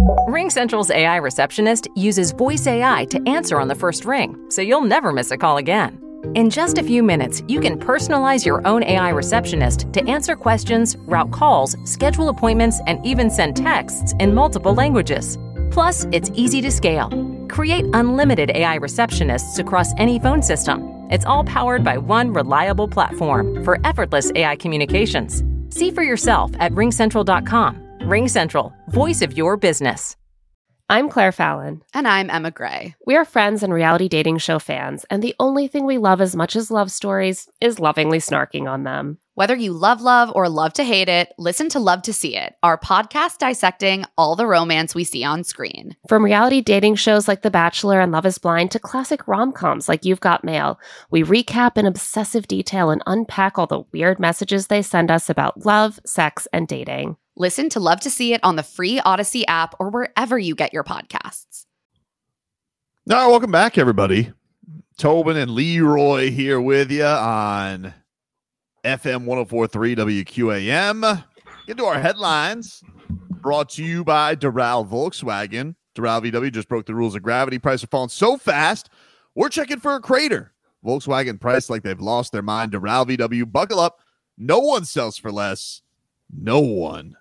RingCentral's AI receptionist uses voice AI to answer on the first ring, so you'll never miss a call again. In just a few minutes, you can personalize your own AI receptionist to answer questions, route calls, schedule appointments, and even send texts in multiple languages. Plus, it's easy to scale. Create unlimited AI receptionists across any phone system. It's all powered by one reliable platform for effortless AI communications. See for yourself at ringcentral.com. RingCentral, voice of your business. I'm Claire Fallon. And I'm Emma Gray. We are friends and reality dating show fans, and the only thing we love as much as love stories is lovingly snarking on them. Whether you love or love to hate it, listen to Love to See It, our podcast dissecting all the romance we see on screen. From reality dating shows like The Bachelor and Love is Blind to classic rom-coms like You've Got Mail, we recap in obsessive detail and unpack all the weird messages they send us about love, sex, and dating. Listen to Love to See It on the free Odyssey app or wherever you get your podcasts. All right, welcome back, everybody. Tobin and Leroy here with you on FM 104.3 WQAM. Get to our headlines. Brought to you by Doral Volkswagen. Doral VW just broke the rules of gravity. Prices are falling so fast, we're checking for a crater. Volkswagen priced like they've lost their mind. Doral VW, buckle up. No one sells for less. No one.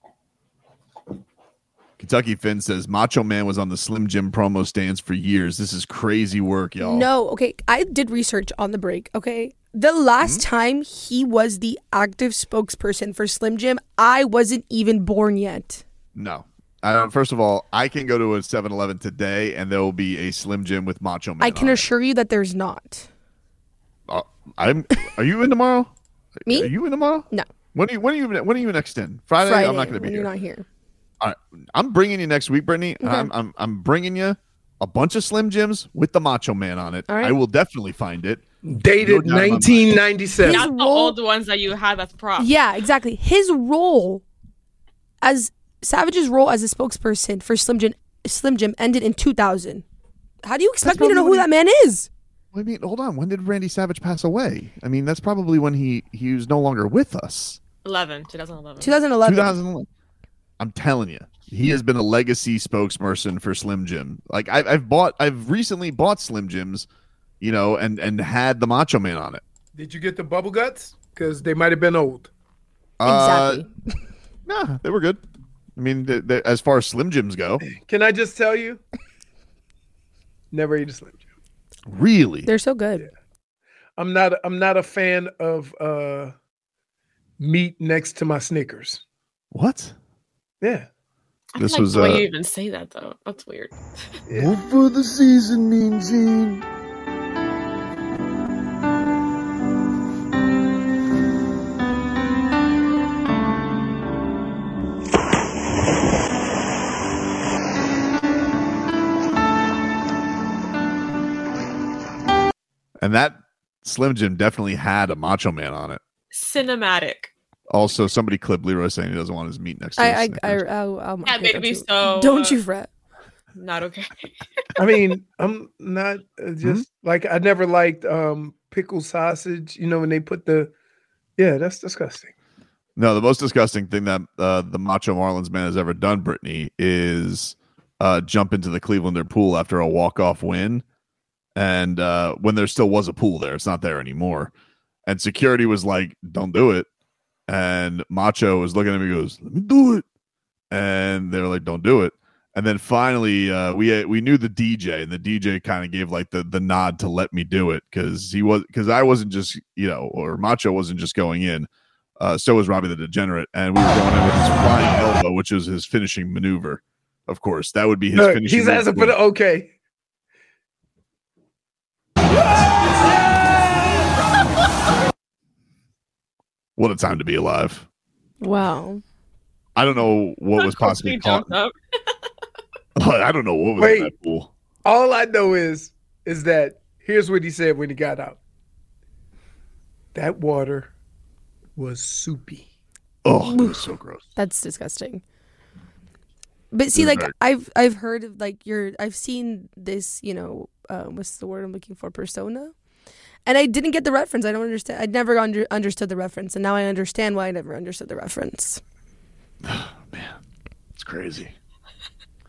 Kentucky Finn says Macho Man was on the Slim Jim promo stands for years. This is crazy work, y'all. No, okay. I did research on the break, okay? The last time he was the active spokesperson for Slim Jim, I wasn't even born yet. No. First of all, I can go to a 7-Eleven today and there will be a Slim Jim with Macho Man. I can assure you that there's not. Are you in tomorrow? Me? Are you in tomorrow? No. When are you next in? Friday? I'm not going to be when here. You're not here. All right. I'm bringing you next week, Brittany. Okay. I'm bringing you a bunch of Slim Jims with the Macho Man on it. All right. I will definitely find it. Dated 1997. Not the old ones that you had as props. Yeah, exactly. His role as Savage's role as a spokesperson for Slim Jim ended in 2000. How do you expect me to know who that man is? I mean, hold on. When did Randy Savage pass away? I mean, that's probably when he was no longer with us. 2011. 2011. I'm telling you, he has been a legacy spokesperson for Slim Jim. Like I've recently bought Slim Jims, and had the Macho Man on it. Did you get the bubble guts? Because they might have been old. Exactly. Nah, they were good. I mean, as far as Slim Jims go. Can I just tell you? Never eat a Slim Jim. Really? They're so good. Yeah. I'm not a fan of meat next to my Snickers. What? Yeah. This like was the way you even say that though. That's weird. Yeah. What for the season, Mean Gene? And that Slim Jim definitely had a Macho Man on it. Cinematic. Also, somebody clipped Leroy saying he doesn't want his meat next to his Snickers. Yeah, maybe so. Don't you fret. Not okay. I mean, I'm not just like I never liked pickled sausage. When they put that's disgusting. No, the most disgusting thing that the Macho Marlins man has ever done, Brittany, is jump into the Clevelander pool after a walk-off win. And when there still was a pool there, it's not there anymore. And security was like, don't do it. And Macho was looking at him and goes, let me do it. And they were like, don't do it. And then finally, we knew the DJ, and the DJ kind of gave like the nod to let me do it because I wasn't just, or Macho wasn't just going in. So was Robbie the Degenerate. And we were going in with his flying elbow, which was his finishing maneuver. Of course, that would be his finishing He's asking for the okay. What a time to be alive. Wow. I don't know what was possibly caught. I don't know what was in that pool. All I know is that here's what he said when he got out. That water was soupy. Oh, it was so gross. That's disgusting. But see, like I've heard of I've seen this, what's the word I'm looking for? Persona. And I didn't get the reference. I don't understand. I never understood the reference. And now I understand why I never understood the reference. Oh, man, it's crazy.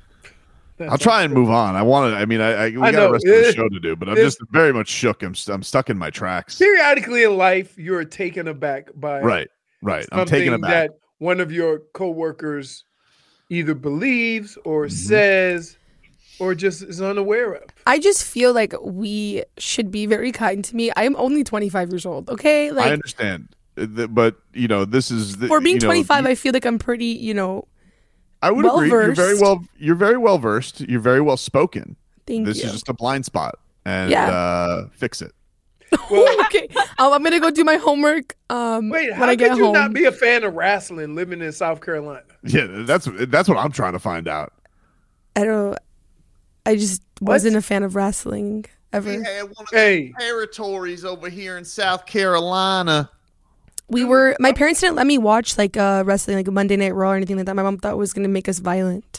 I'll try and move on. We got the rest of the show to do, but I'm just very much shook. I'm stuck in my tracks. Periodically in life, you're taken aback by right. I'm taken aback that one of your coworkers either believes or says or just is unaware of. I just feel like we should be very kind to me. I am only 25 years old. Okay, I understand, but this is for being 25. I feel like I'm pretty. I would agree. You're very well versed. You're very well spoken. Thank you. This is just a blind spot, and fix it. Well, okay. I'm gonna go do my homework. Wait, when I get home. How could you not be a fan of wrestling living in South Carolina? Yeah, that's what I'm trying to find out. I just wasn't a fan of wrestling ever. We had one of the territories over here in South Carolina. My parents didn't let me watch wrestling, like Monday Night Raw or anything like that. My mom thought it was going to make us violent.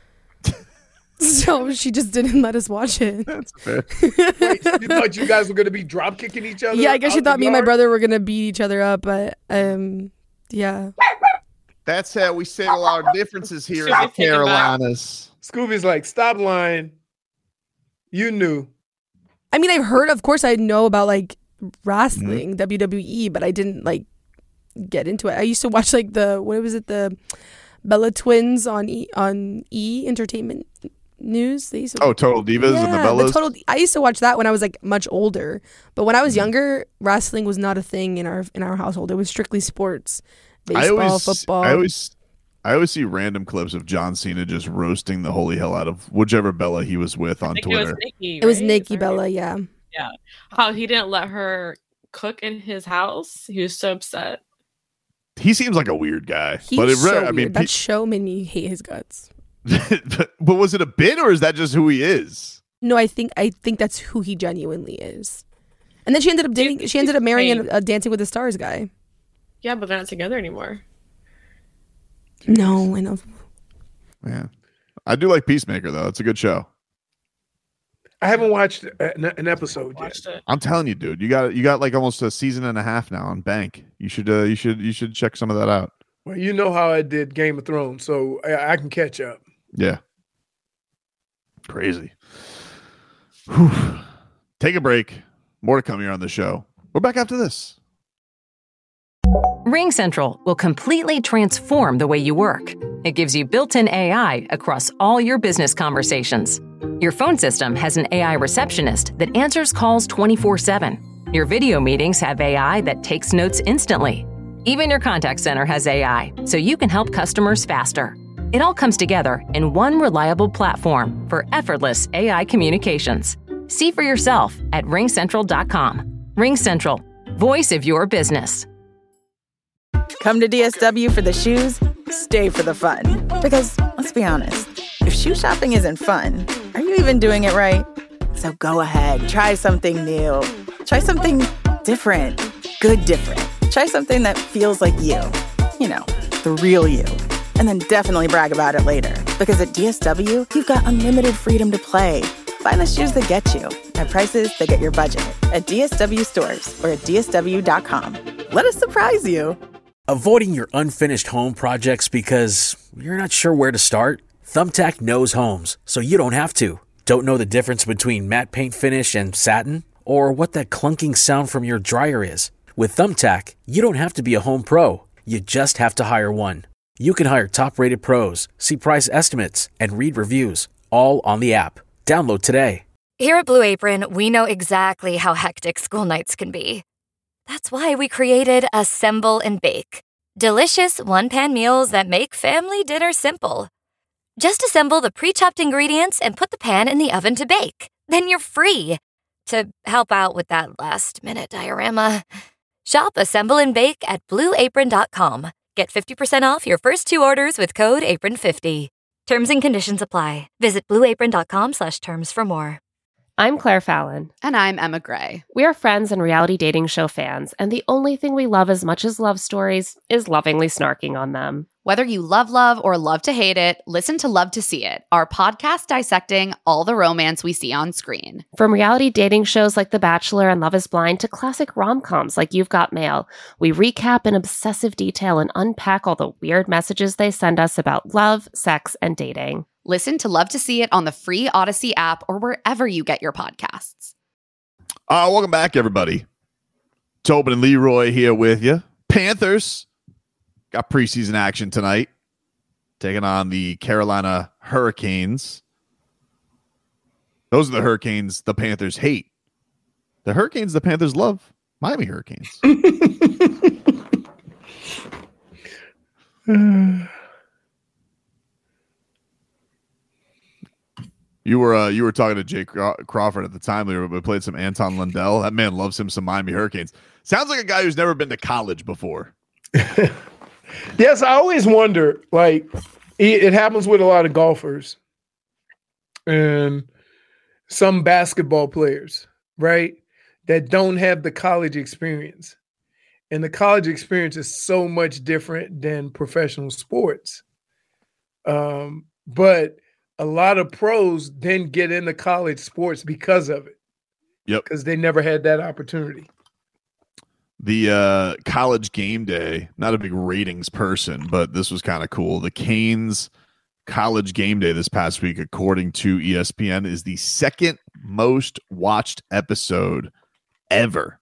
So she just didn't let us watch it. That's fair. Wait, you thought you guys were going to be drop kicking each other? Yeah, I guess she thought me and my brother were going to beat each other up, but yeah. That's how we settle our differences here in the Carolinas. Scooby's like, stop lying. You knew. I mean, of course I know about wrestling, WWE, but I didn't get into it. I used to watch the Bella Twins on E Entertainment News. Total Divas and the Bellas. I used to watch that when I was much older, but when I was younger, wrestling was not a thing in our household. It was strictly sports, baseball, football. I always see random clips of John Cena just roasting the holy hell out of whichever Bella he was with on Twitter. It was Nikki Bella, yeah. Yeah. How he didn't let her cook in his house. He was so upset. He seems like a weird guy. Weird. That show made me hate his guts. But was it a bit or is that just who he is? No, I think that's who he genuinely is. And then she ended up marrying a Dancing with the Stars guy. Yeah, but they're not together anymore. No, I know. Yeah. I do like Peacemaker though. It's a good show. I haven't watched an episode yet. I'm telling you, dude. You got almost a season and a half now on Bank. You should check some of that out. Well, you know how I did Game of Thrones, so I can catch up. Yeah. Crazy. Whew. Take a break. More to come here on the show. We're back after this. RingCentral will completely transform the way you work. It gives you built-in AI across all your business conversations. Your phone system has an AI receptionist that answers calls 24/7. Your video meetings have AI that takes notes instantly. Even your contact center has AI, so you can help customers faster. It all comes together in one reliable platform for effortless AI communications. See for yourself at ringcentral.com. RingCentral, voice of your business. Come to DSW for the shoes, stay for the fun. Because, let's be honest, if shoe shopping isn't fun, are you even doing it right? So go ahead, try something new. Try something different. Good different. Try something that feels like you. You know, the real you. And then definitely brag about it later. Because at DSW, you've got unlimited freedom to play. Find the shoes that get you at prices that get your budget at DSW stores or at DSW.com. Let us surprise you. Avoiding your unfinished home projects because you're not sure where to start? Thumbtack knows homes, so you don't have to. Don't know the difference between matte paint finish and satin? Or what that clunking sound from your dryer is? With Thumbtack, you don't have to be a home pro. You just have to hire one. You can hire top-rated pros, see price estimates, and read reviews, all on the app. Download today. Here at Blue Apron, we know exactly how hectic school nights can be. That's why we created Assemble and Bake. Delicious one-pan meals that make family dinner simple. Just assemble the pre-chopped ingredients and put the pan in the oven to bake. Then you're free to help out with that last-minute diorama. Shop Assemble and Bake at BlueApron.com. Get 50% off your first 2 orders with code APRON50. Terms and conditions apply. Visit BlueApron.com/terms for more. I'm Claire Fallon. And I'm Emma Gray. We are friends and reality dating show fans, and the only thing we love as much as love stories is lovingly snarking on them. Whether you love or love to hate it, listen to Love to See It, our podcast dissecting all the romance we see on screen. From reality dating shows like The Bachelor and Love is Blind to classic rom-coms like You've Got Mail, we recap in obsessive detail and unpack all the weird messages they send us about love, sex, and dating. Listen to Love to See It on the free Odyssey app or wherever you get your podcasts. Welcome back, everybody. Tobin and Leroy here with you. Panthers got preseason action tonight, taking on the Carolina Hurricanes. Those are the Hurricanes the Panthers hate. The Hurricanes the Panthers love. Miami Hurricanes. You were talking to Jake Crawford at the time. We played some Anton Lundell. That man loves him some Miami Hurricanes. Sounds like a guy who's never been to college before. Yes, I always wonder, like, it happens with a lot of golfers and some basketball players, right, that don't have the college experience. And the college experience is so much different than professional sports. But a lot of pros then get into college sports because of it. Yep. Because they never had that opportunity. The College Game Day, not a big ratings person, but this was kind of cool. The Canes College Game Day this past week, according to ESPN, is the second most watched episode ever.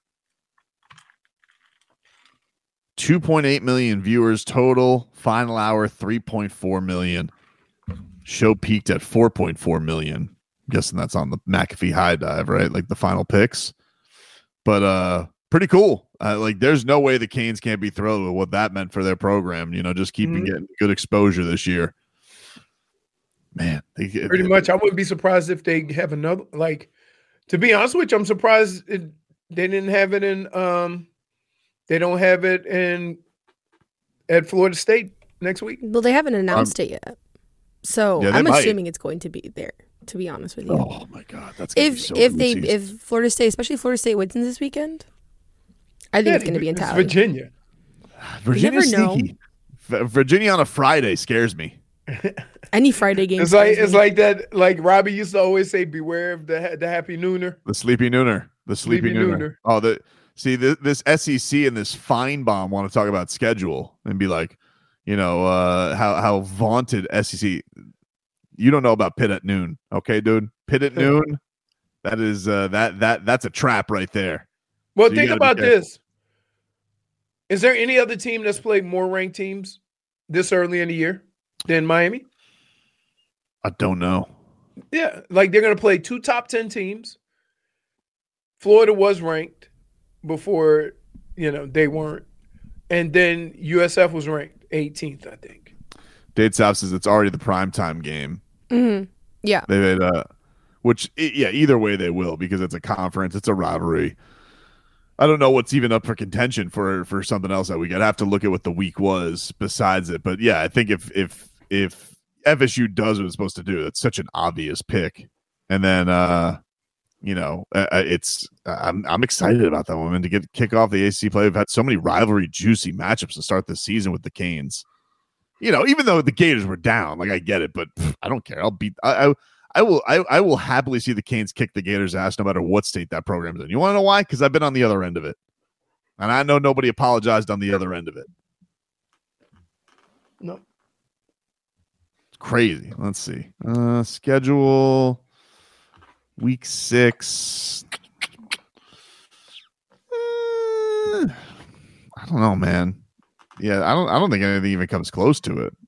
2.8 million viewers total. Final hour, 3.4 million. Show peaked at 4.4 million. I'm guessing that's on the McAfee High Dive, right? Like the final picks. But pretty cool. Like there's no way the Canes can't be thrilled with what that meant for their program. You know, just keeping getting good exposure this year. Man, pretty much. I wouldn't be surprised if they have another. Like, to be honest with you, I'm surprised they didn't have it in. They don't have it at Florida State next week. Well, they haven't announced it yet. So yeah, I'm assuming it's going to be there, to be honest with you. Oh my God. That's gonna be so if Florida State, especially Florida State wins this weekend, I think it's going to be in Tally. Virginia. Virginia's sneaky. Virginia on a Friday scares me. Any Friday game. It's like that. Like Robbie used to always say, "Beware of the happy nooner." The sleepy nooner. The sleepy nooner. Oh, this SEC and this Feinbaum want to talk about schedule and be like, you know, how vaunted SEC. You don't know about Pitt at noon, okay, dude? Pitt at noon. That is that's a trap right there. Well, so think about this. Is there any other team that's played more ranked teams this early in the year than Miami? I don't know. Yeah, like they're going to play 2 top 10 teams. Florida was ranked before, they weren't. And then USF was ranked 18th, I think. Dade South says it's already the primetime game. Mm-hmm. Yeah. They either way they will, because it's a conference, it's a rivalry. I don't know what's even up for contention for something else that we got. I have to look at what the week was besides it. But yeah, I think if FSU does what it's supposed to do, that's such an obvious pick. And then it's I'm excited about that one, and to kick off the ACC play. We've had so many rivalry juicy matchups to start this season with the Canes. Even though the Gators were down, like I get it, but I don't care. I will happily see the Canes kick the Gators' ass no matter what state that program's in. You want to know why? Because I've been on the other end of it. And I know nobody apologized on the other end of it. No. It's crazy. Let's see. Schedule week 6. I don't know, man. Yeah, I don't think anything even comes close to it.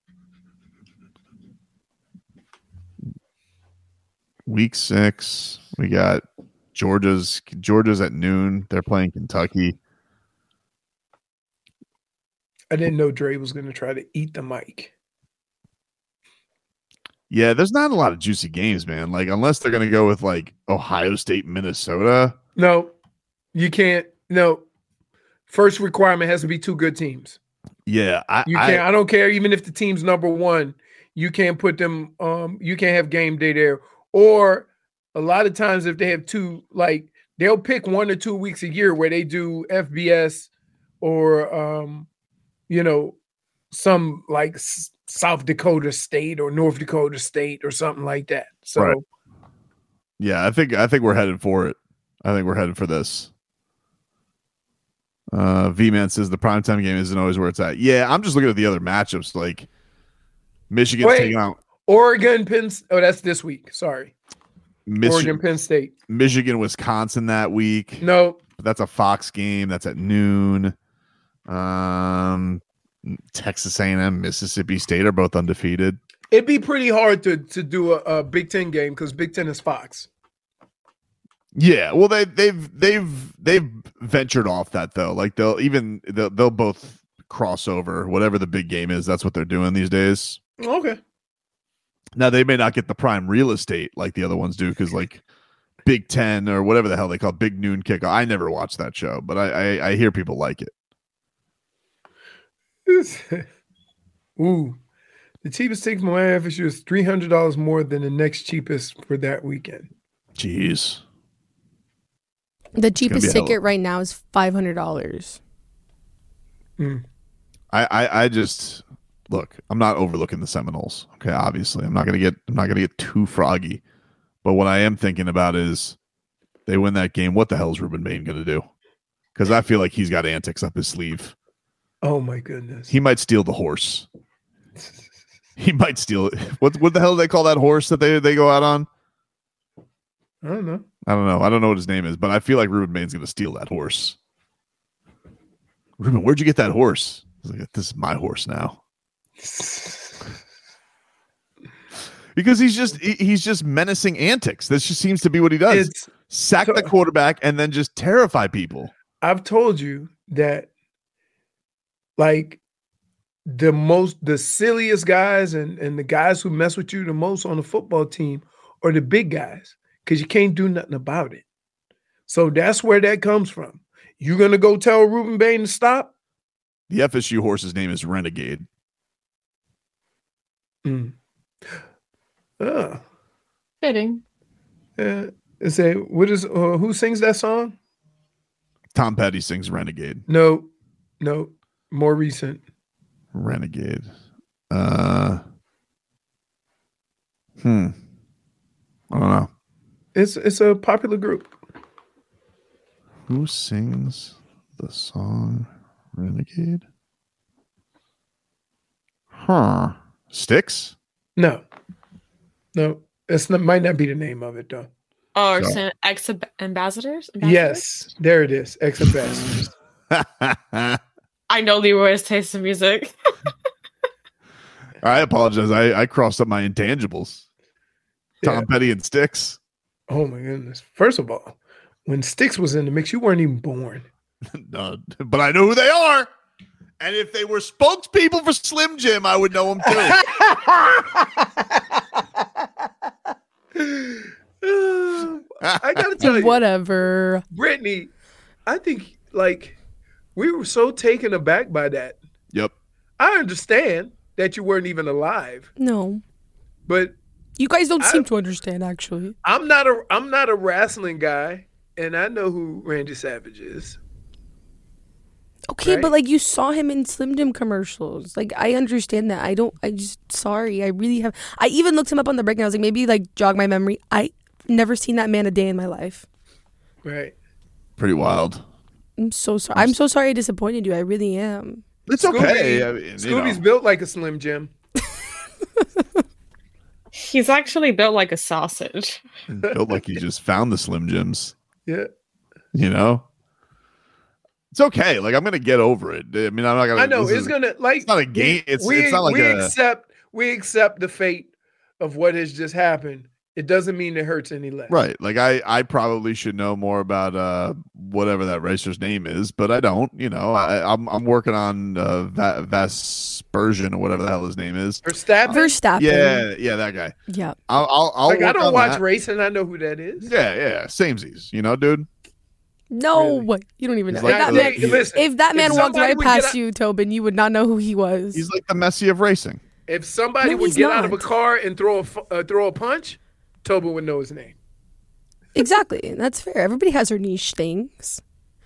Week 6, we got Georgia's at noon. They're playing Kentucky. I didn't know Dre was going to try to eat the mic. Yeah, there's not a lot of juicy games, man. Like, unless they're going to go with like Ohio State, Minnesota. No, you can't. No, first requirement has to be 2 good teams. Yeah, I don't care. Even if the team's number 1, you can't put them. You can't have game day there. Or a lot of times, if they have 2, like they'll pick 1 or 2 weeks a year where they do FBS or some like South Dakota State or North Dakota State or something like that. So, right. Yeah, I think we're headed for it. I think we're headed for this. V-Man says the primetime game isn't always where it's at. Yeah, I'm just looking at the other matchups. Like Michigan's taking out. Oregon, that's this week. Sorry. Oregon, Penn State. Michigan, Wisconsin that week. No. But that's a Fox game. That's at noon. Texas A&M, Mississippi State are both undefeated. It'd be pretty hard to do a Big Ten game because Big Ten is Fox. Yeah, well, they've ventured off that though. Like they'll both cross over. Whatever the big game is, that's what they're doing these days. Okay. Now they may not get the prime real estate like the other ones do because like Big Ten or whatever the hell they call it, Big Noon Kickoff. I never watched that show, but I hear people like it. Ooh, the cheapest ticket for my FSU is $300 more than the next cheapest for that weekend. Jeez. The cheapest ticket right now is $500. I just look. I'm not overlooking the Seminoles. Okay, obviously, I'm not gonna get too froggy. But what I am thinking about is they win that game. What the hell is Ruben Bain gonna do? Because I feel like he's got antics up his sleeve. Oh my goodness. He might steal the horse. He might steal it. What the hell do they call that horse that they go out on? I don't know. I don't know what his name is, but I feel like Ruben Bain's going to steal that horse. Ruben, where'd you get that horse? He's like, this is my horse now. Because he's just menacing antics. This just seems to be what he does. Sack the quarterback and then just terrify people. I've told you that like the silliest guys and the guys who mess with you the most on the football team are the big guys because you can't do nothing about it. So that's where that comes from. You gonna go tell Ruben Bain to stop? The FSU horse's name is Renegade. Fitting. Who sings that song? Tom Petty sings Renegade. No, more recent. Renegade. I don't know. It's a popular group. Who sings the song Renegade? Styx? No. Might not be the name of it though. Oh, ex-ambassadors? Yes, there it is. Ex-ambassadors. I know Leroy's taste in music. I apologize. I crossed up my intangibles. Tom Petty and Styx. Oh my goodness. First of all, when Styx was in the mix, you weren't even born. No, but I know who they are. And if they were spokespeople for Slim Jim, I would know them too. I gotta tell you, whatever, Brittany. I think like we were so taken aback by that. Yep. I understand that you weren't even alive. No, but you guys don't seem to understand. Actually, I'm not a wrestling guy, and I know who Randy Savage is. Okay, right? but like you saw him in Slim Jim commercials. Like I understand that. I really have. I even looked him up on the break and I was like, maybe like jog my memory. I never seen that man a day in my life. Right. Pretty wild. I'm so sorry. I'm so sorry I disappointed you. I really am. It's okay. I mean, Scooby's built like a Slim Jim. He's actually built like a sausage. Built like he just found the Slim Jims. Yeah. You know? It's okay. Like I'm gonna get over it. I mean, I'm not gonna. I know it's gonna like. It's not a game. It's not like we accept the fate of what has just happened. It doesn't mean it hurts any less. Right. Like I probably should know more about whatever that racer's name is, but I don't. You know, I'm working on Vespersion or whatever the hell his name is. Verstappen. Yeah, that guy. Yeah. I'll like I don't watch that. racing. I know who that is. Yeah. Samesies. You know, dude. No, Really? You don't even know. Like if that man walked right past out, you, Tobin, you would not know who he was. He's like the Messi of racing. If somebody would get out of a car and throw a punch, Tobin would know his name. Exactly. That's fair. Everybody has their niche things.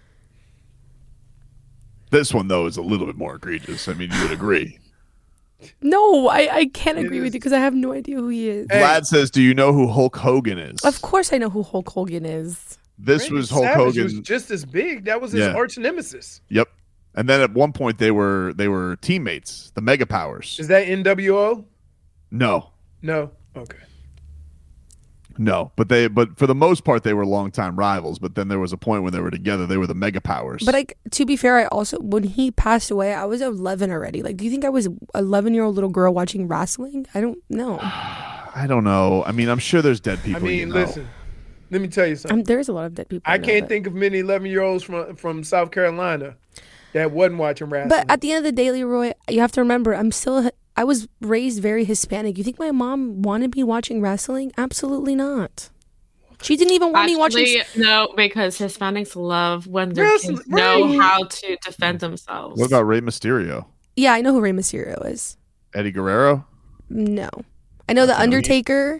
This one, though, is a little bit more egregious. I mean, you would agree. No, I can't agree with you because I have no idea who he is. Vlad says, do you know who Hulk Hogan is? Of course I know who Hulk Hogan is. This Randy was Hulk Savage Hogan. was just as big. That was his arch nemesis. Yep. And then at one point they were teammates, the Mega Powers. Is that NWO? No. No. Okay. No, but for the most part, they were longtime rivals. But then there was a point when they were together. They were the mega powers. But like, to be fair, I also, when he passed away, I was 11 already. Like, do you think I was an 11-year-old little girl watching wrestling? I don't know. I don't know. I mean, I'm sure there's dead people. Listen, let me tell you something. There's a lot of dead people. I can't think of many 11-year-olds from South Carolina that wasn't watching wrestling. But at the end of the day, Leroy, you have to remember, I was raised very Hispanic. You think my mom wanted me watching wrestling? Absolutely not. She didn't even want me watching. No, because Hispanics love when their kids know how to defend themselves. What about Rey Mysterio? Yeah, I know who Rey Mysterio is. Eddie Guerrero? No. I know The Undertaker.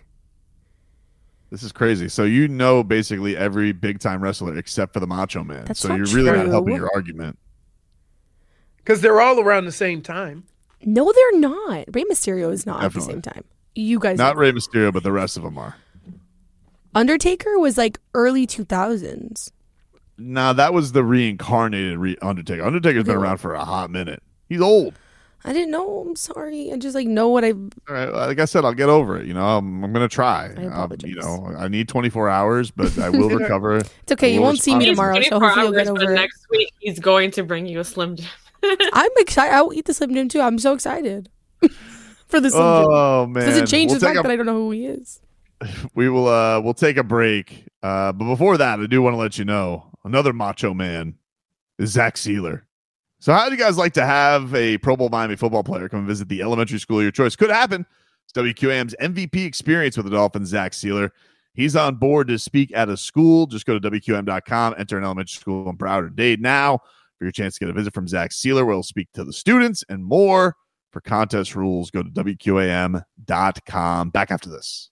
This is crazy. So you know basically every big-time wrestler except for the Macho Man. That's so not you're really not true. helping your argument. Because they're all around the same time. No, they're not. Rey Mysterio is not Definitely. at the same time. You guys Not know. Rey Mysterio, but the rest of them are. Undertaker was like early 2000s. Nah, that was the reincarnated Undertaker. Undertaker's been around for a hot minute. He's old. I didn't know. I'm sorry. I just like know what I. All right, like I said, I'll get over it. I'm going to try. I apologize. I need 24 hours, but I will recover. It's okay. You won't see me tomorrow, so hopefully you'll get over it. Next week, he's going to bring you a Slim Jim. I'm excited. I will eat the Slim Jim too. I'm so excited for the Slim Jim. Oh man! Doesn't change the fact that I don't know who he is. We will. We'll take a break. But before that, I do want to let you know another Macho Man is Zach Sealer. So, how do you guys like to have a Pro Bowl Miami football player come and visit the elementary school of your choice? Could happen. It's WQAM's MVP experience with the Dolphins, Zach Sealer. He's on board to speak at a school. Just go to WQAM.com, enter an elementary school in Broward Dade now for your chance to get a visit from Zach Sealer, where he'll speak to the students and more. For contest rules, go to WQAM.com. Back after this.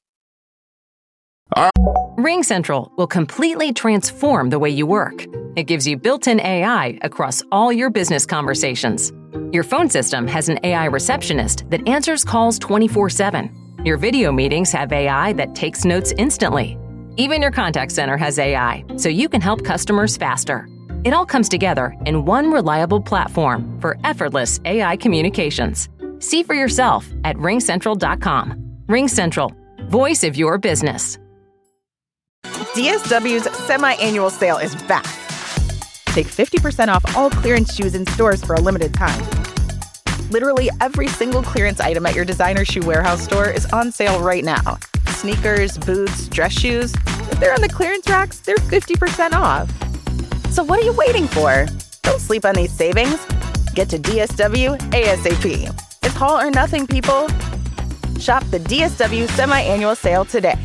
RingCentral will completely transform the way you work. It gives you built-in AI across all your business conversations. Your phone system has an AI receptionist that answers calls 24/7. Your video meetings have AI that takes notes instantly. Even your contact center has AI, so you can help customers faster. It all comes together in one reliable platform for effortless AI communications. See for yourself at ringcentral.com. RingCentral, voice of your business. DSW's semi-annual sale is back. Take 50% off all clearance shoes in stores for a limited time. Literally every single clearance item at your designer shoe warehouse store is on sale right now. Sneakers, boots, dress shoes. If they're on the clearance racks, they're 50% off. So what are you waiting for? Don't sleep on these savings. Get to DSW ASAP. It's all or nothing, people. Shop the DSW semi-annual sale today.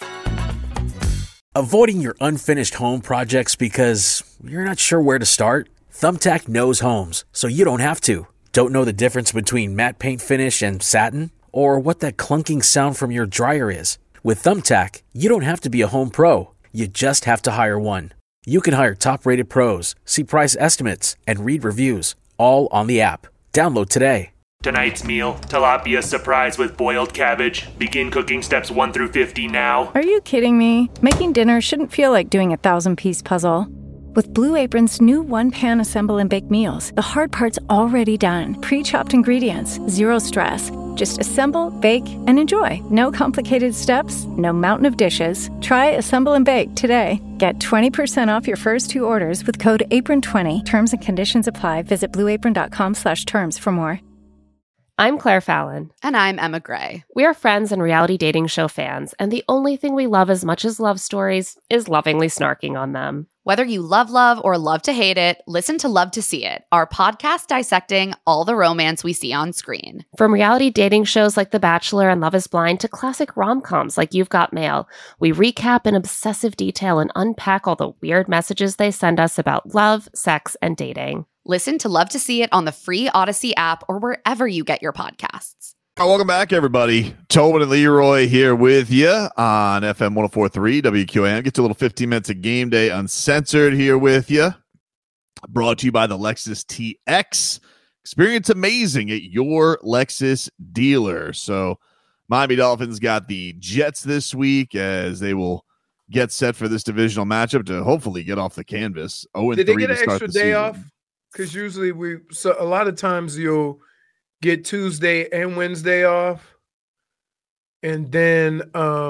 Avoiding your unfinished home projects because you're not sure where to start? Thumbtack knows homes, so you don't have to. Don't know the difference between matte paint finish and satin? Or what that clunking sound from your dryer is? With Thumbtack, you don't have to be a home pro. You just have to hire one. You can hire top-rated pros, see price estimates, and read reviews, all on the app. Download today. Tonight's meal, tilapia surprise with boiled cabbage. Begin cooking steps 1 through 50 now. Are you kidding me? Making dinner shouldn't feel like doing a 1,000-piece puzzle. With Blue Apron's new one-pan assemble and bake meals, the hard part's already done. Pre-chopped ingredients, zero stress. Just assemble, bake, and enjoy. No complicated steps, no mountain of dishes. Try Assemble and Bake today. Get 20% off your first 2 orders with code APRON20. Terms and conditions apply. Visit blueapron.com/terms for more. I'm Claire Fallon. And I'm Emma Gray. We are friends and reality dating show fans, and the only thing we love as much as love stories is lovingly snarking on them. Whether you love or love to hate it, listen to Love to See It, our podcast dissecting all the romance we see on screen. From reality dating shows like The Bachelor and Love is Blind to classic rom-coms like You've Got Mail, we recap in obsessive detail and unpack all the weird messages they send us about love, sex, and dating. Listen to Love to See It on the free Odyssey app or wherever you get your podcasts. Welcome back, everybody. Tobin and Leroy here with you on FM 104.3 WQAM. Get to a little 15 minutes of game day uncensored here with you. Brought to you by the Lexus TX. Experience amazing at your Lexus dealer. So Miami Dolphins got the Jets this week as they will get set for this divisional matchup to hopefully get off the canvas. Did they get an extra day off? Because usually a lot of times you'll get Tuesday and Wednesday off. and then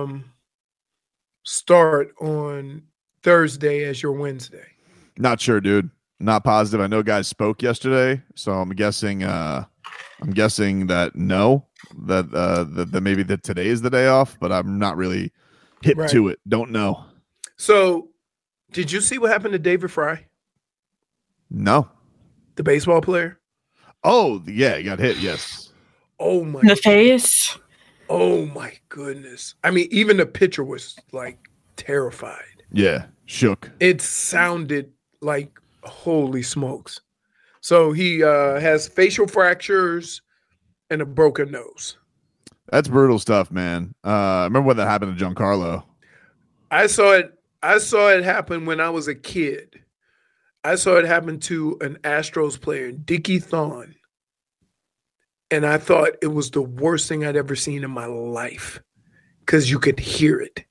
start on Thursday as your Wednesday? Not sure, dude. Not positive. I know guys spoke yesterday, so I'm guessing that no, that maybe that today is the day off, but I'm not really hip to it. Don't know. So, did you see what happened to David Fry? No. The baseball player? Oh, yeah, he got hit, yes. Oh my the face. Oh my goodness. I mean, even the pitcher was like terrified. Yeah, shook. It sounded like holy smokes. So he has facial fractures and a broken nose. That's brutal stuff, man. I remember when that happened to Giancarlo. I saw it happen when I was a kid. I saw it happen to an Astros player, Dickie Thon. And I thought it was the worst thing I'd ever seen in my life because you could hear it.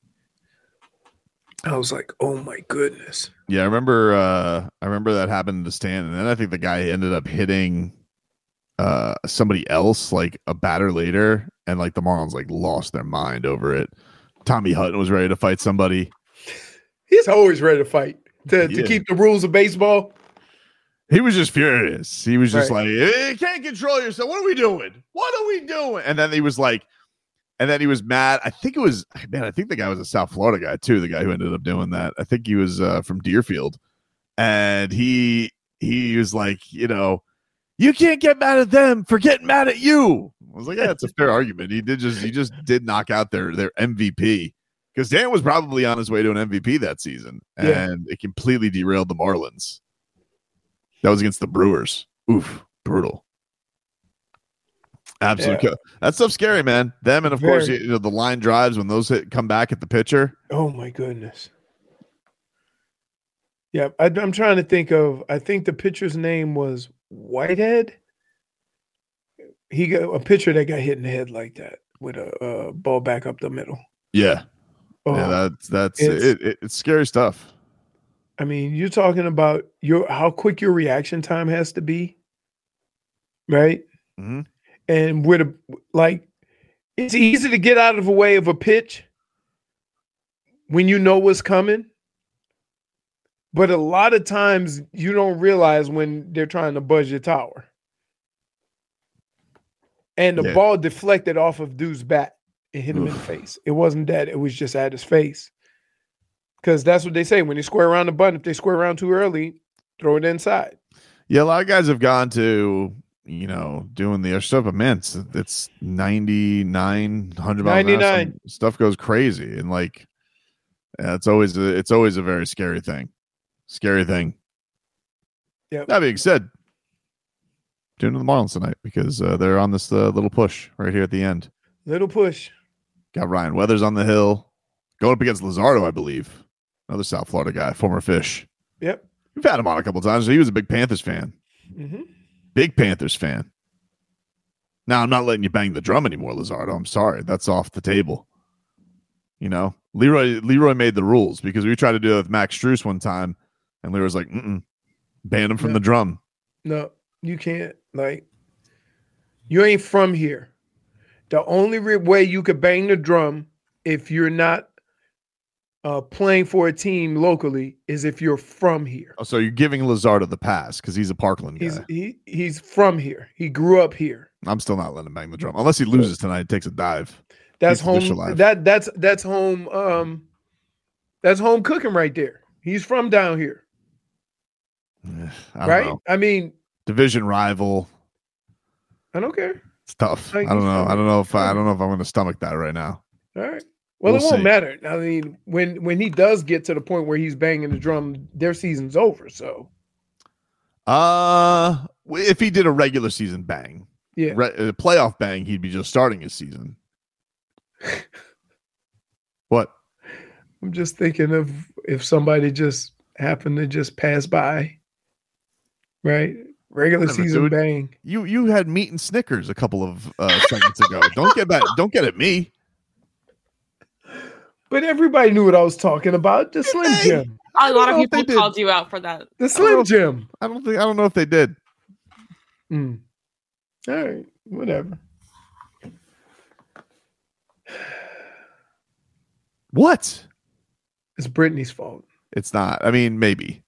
I was like, oh my goodness. Yeah, I remember that happened in the stand, and then I think the guy ended up hitting somebody else, like a batter later, and like the Marlins like lost their mind over it. Tommy Hutton was ready to fight somebody. He's always ready to fight to keep the rules of baseball. He was just furious. He was just like, you can't control yourself. What are we doing? What are we doing? And then he was like, and then he was mad. I think the guy was a South Florida guy too. The guy who ended up doing that. I think he was from Deerfield. And he was like, you can't get mad at them for getting mad at you. I was like, yeah, that's a fair argument. He just did knock out their MVP. Because Dan was probably on his way to an MVP that season. And it completely derailed the Marlins. That was against the Brewers. Oof, brutal. Absolutely. Yeah. That stuff's scary, man. Them, and of course, the line drives when those come back at the pitcher. Oh my goodness. Yeah, I'm trying to think of. I think the pitcher's name was Whitehead. He got a pitcher that got hit in the head like that with a ball back up the middle. Yeah, that's it's scary stuff. I mean, you're talking about how quick your reaction time has to be, right? Mm-hmm. And it's easy to get out of the way of a pitch when you know what's coming. But a lot of times you don't realize when they're trying to buzz your tower. And the ball deflected off of dude's bat and hit him in the face. It wasn't that. It was just at his face. Because that's what they say. When they square around the button, if they square around too early, throw it inside. Yeah, a lot of guys have gone to, doing the other stuff, but man, it's 99, 100 miles an hour. Stuff goes crazy. And it's always a very scary thing. Yep. That being said, tune in to the Marlins tonight because they're on this little push right here at the end. Little push. Got Ryan Weathers on the hill. Going up against Luzardo, I believe. Another South Florida guy, former Fish. Yep. We've had him on a couple times. He was a big Panthers fan. Mm-hmm. Big Panthers fan. Now, I'm not letting you bang the drum anymore, Luzardo. I'm sorry. That's off the table. Leroy made the rules because we tried to do it with Max Strus one time, and Leroy's like, ban him from the drum. No, you can't. You ain't from here. The only way you could bang the drum if you're not playing for a team locally is if you're from here. Oh, so you're giving Luzardo the pass because he's a Parkland guy. He's from here. He grew up here. I'm still not letting him bang the drum unless he loses tonight. Takes a dive. That's home. That's home. That's home cooking right there. He's from down here. I don't know. I mean, division rival. I don't care. It's tough. I don't know. I don't know if I'm going to stomach that right now. All right. Well, it won't matter. I mean, when he does get to the point where he's banging the drum, their season's over. So, if he did a regular season bang, a playoff bang, he'd be just starting his season. What? I'm just thinking of if somebody just happened to just pass by, right? Regular season bang. You had meat and Snickers a couple of seconds ago. Don't get at me. But everybody knew what I was talking about. The Slim Jim. A lot of people called you out for that. The Slim Jim. I don't know if they did. All right. Whatever. What? It's Brittany's fault. It's not. I mean, maybe.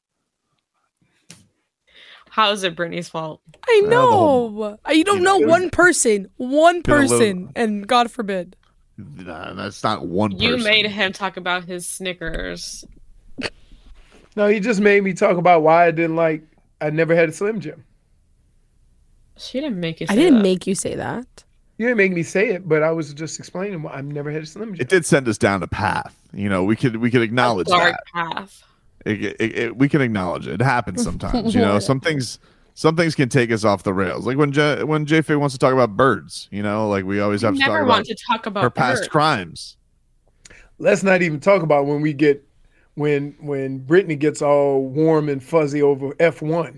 How is it Brittany's fault? I know. You don't know one person, and God forbid. Nah, that's not one person. You made him talk about his Snickers. No, he just made me talk about why I never had a Slim Jim. She didn't make you say I didn't that. make you say that. You didn't make me say it, but I was just explaining why I've never had a Slim Jim. It did send us down a path. You know, we could acknowledge dark that. path. We can acknowledge it. It happens sometimes. You know, some things can take us off the rails. Like when J-Faye wants to talk about birds. You know, like we always have to talk about her past crimes. Let's not even talk about when we get when Brittany gets all warm and fuzzy over F1.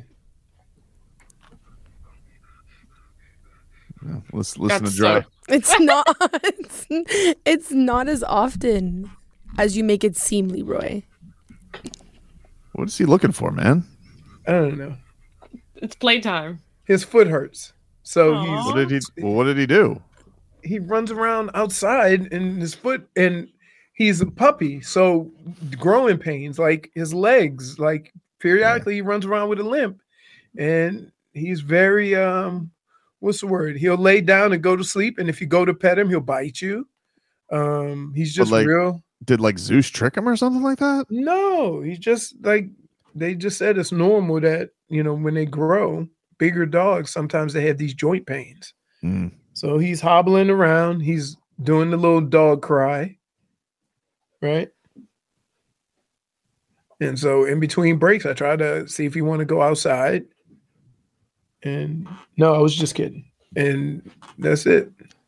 Let's listen to Dry. It's not. It's not as often as you make it seem, Leroy. What is he looking for, man? I don't know. It's playtime. His foot hurts, so Aww. What did he do? He runs around outside and his foot, and he's a puppy, so growing pains, like his legs, like periodically he runs around with a limp, and he's very what's the word? He'll lay down and go to sleep, and if you go to pet him, he'll bite you. He's just real. Did like Zeus trick him or something like that? No, he's just like, they just said it's normal that, you know, when they grow, bigger dogs, sometimes they have these joint pains. Mm. So he's hobbling around. He's doing the little dog cry. Right. And so in between breaks, I try to see if he want to go outside. And no, I was just kidding. And that's it.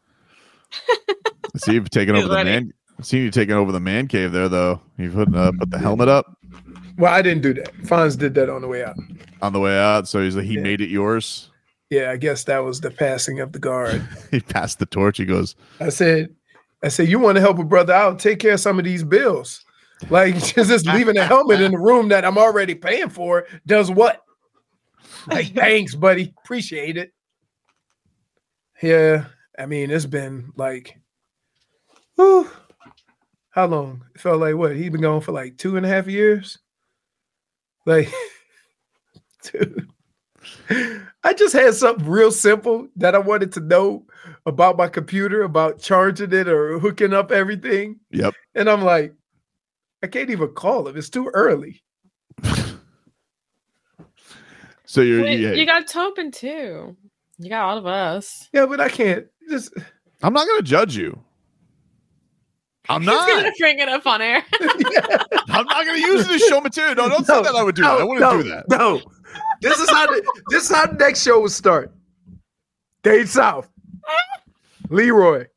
See you've taken over the man. See you taking over the man cave there, though. You put the helmet up. Well, I didn't do that. Fonz did that on the way out. On the way out, so he made it yours. Yeah, I guess that was the passing of the guard. He passed the torch. He goes. I said, you want to help a brother out? Take care of some of these bills. Like just leaving a helmet in the room that I'm already paying for does what? Like, thanks, buddy. Appreciate it. Yeah, I mean, it's been like, whew, how long? It felt like what? He's been gone for like 2.5 years. Like, dude, I just had something real simple that I wanted to know about my computer, about charging it or hooking up everything. Yep. And I'm like, I can't even call him. It's too early. So you got Tobin too. You got all of us. Yeah, but I can't just. I'm not going to judge you. I'm not. He's gonna bring it up on air. I'm not going to use it as show material. No, don't say that. I would do that. I wouldn't do that. No, this is how the next show will start. Dave South, Leroy,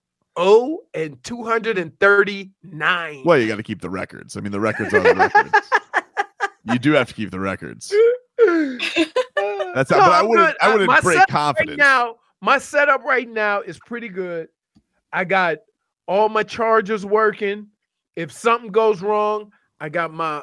0-239. Well, you got to keep the records. I mean, the records are the records. You do have to keep the records. That's but I wouldn't break confidence. My setup right now is pretty good. I got all my chargers working. If something goes wrong, I got my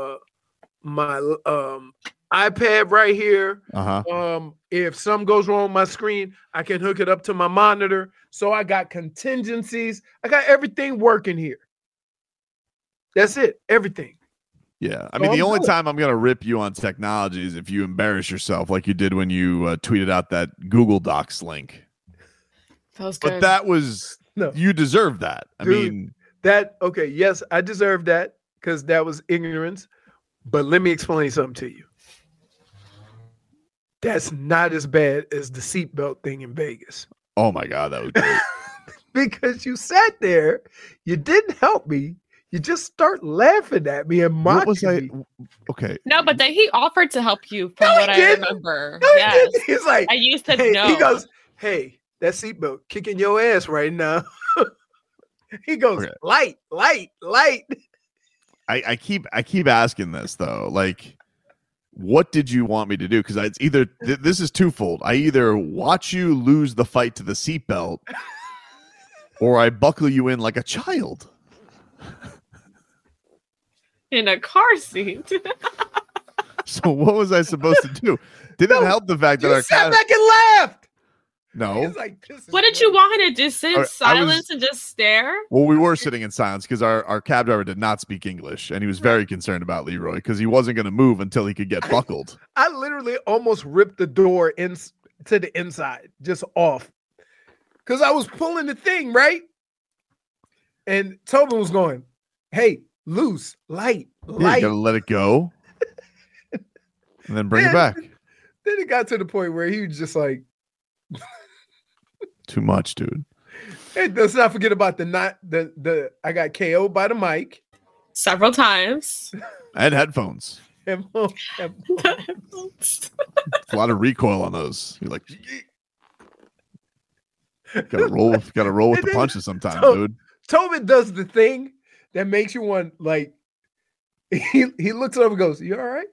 iPad right here. If something goes wrong with my screen, I can hook it up to my monitor. So I got contingencies. I got everything working here. That's it. Everything. Yeah. I mean, the only time I'm going to rip you on technology is if you embarrass yourself like you did when you tweeted out that Google Docs link. That was good. But that was, you deserve that. Okay, yes, I deserve that because that was ignorance. But let me explain something to you. That's not as bad as the seatbelt thing in Vegas. Oh my God, that was great. Because you sat there, you didn't help me. You just start laughing at me and mocking me. Okay. No, but then he offered to help you from what I remember. No, yes. He's like, you said no. He goes, hey, that seatbelt kicking your ass right now. He goes, okay. light. I keep asking this though. Like, what did you want me to do? Because it's either this is twofold. I either watch you lose the fight to the seatbelt, or I buckle you in like a child. In a car seat. So what was I supposed to do? Didn't help the fact that you our sat cat back and laughed. No. What did you want her to do? Sit in I silence and just stare? Well, we were sitting in silence because our cab driver did not speak English, and he was very concerned about Leroy because he wasn't going to move until he could get buckled. I literally almost ripped the door to the inside, just off. Because I was pulling the thing, right? And Tobin was going, hey, loose, light. You got to let it go and then bring it back. Then it got to the point where he was just like, too much, dude. Hey, let's not forget about the I got KO'd by the mic several times and headphones. Headphones. It's a lot of recoil on those. You're like, gotta roll with the punches sometimes, dude. Tobin does the thing that makes you want, like, he looks over and goes, "You all right?"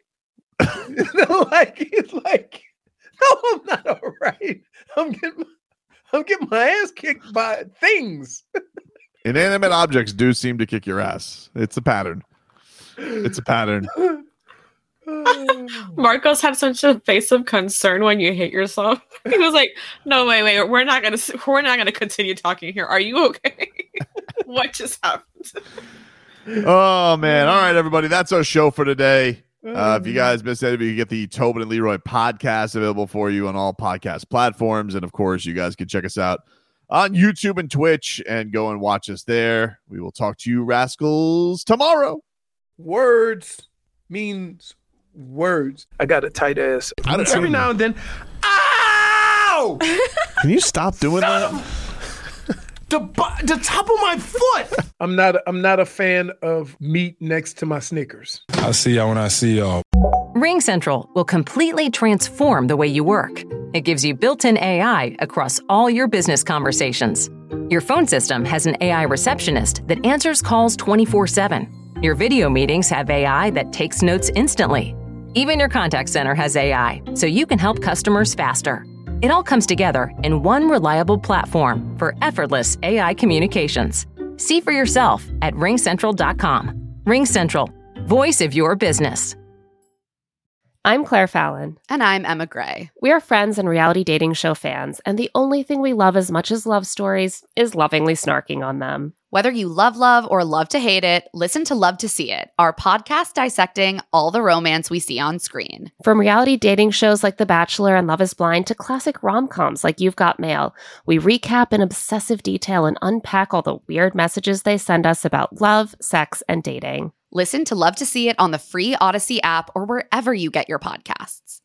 He's like, "No, I'm not all right. I'm getting my ass kicked by things." Inanimate objects do seem to kick your ass. It's a pattern. Marcos had such a face of concern when you hit yourself. He was like, "No, wait, we're not gonna continue talking here. Are you okay? What just happened?" Oh man! All right, everybody, that's our show for today. If you guys missed it, you can get the Tobin and Leroy podcast available for you on all podcast platforms, and of course, you guys can check us out on YouTube and Twitch and go and watch us there. We will talk to you rascals tomorrow. Words means words. I got a tight ass. Every now and then, ow! Can you stop doing that? The top of my foot. I'm not a fan of meat next to my Snickers. I'll see y'all when I see y'all. RingCentral will completely transform the way you work. It gives you built-in AI across all your business conversations. Your phone system has an AI receptionist that answers calls 24/7. Your video meetings have AI that takes notes instantly. Even your contact center has AI, so you can help customers faster. It all comes together in one reliable platform for effortless AI communications. See for yourself at ringcentral.com. RingCentral, voice of your business. I'm Claire Fallon. And I'm Emma Gray. We are friends and reality dating show fans, and the only thing we love as much as love stories is lovingly snarking on them. Whether you love or love to hate it, listen to Love to See It, our podcast dissecting all the romance we see on screen. From reality dating shows like The Bachelor and Love is Blind to classic rom-coms like You've Got Mail, we recap in obsessive detail and unpack all the weird messages they send us about love, sex, and dating. Listen to Love to See It on the free Odyssey app or wherever you get your podcasts.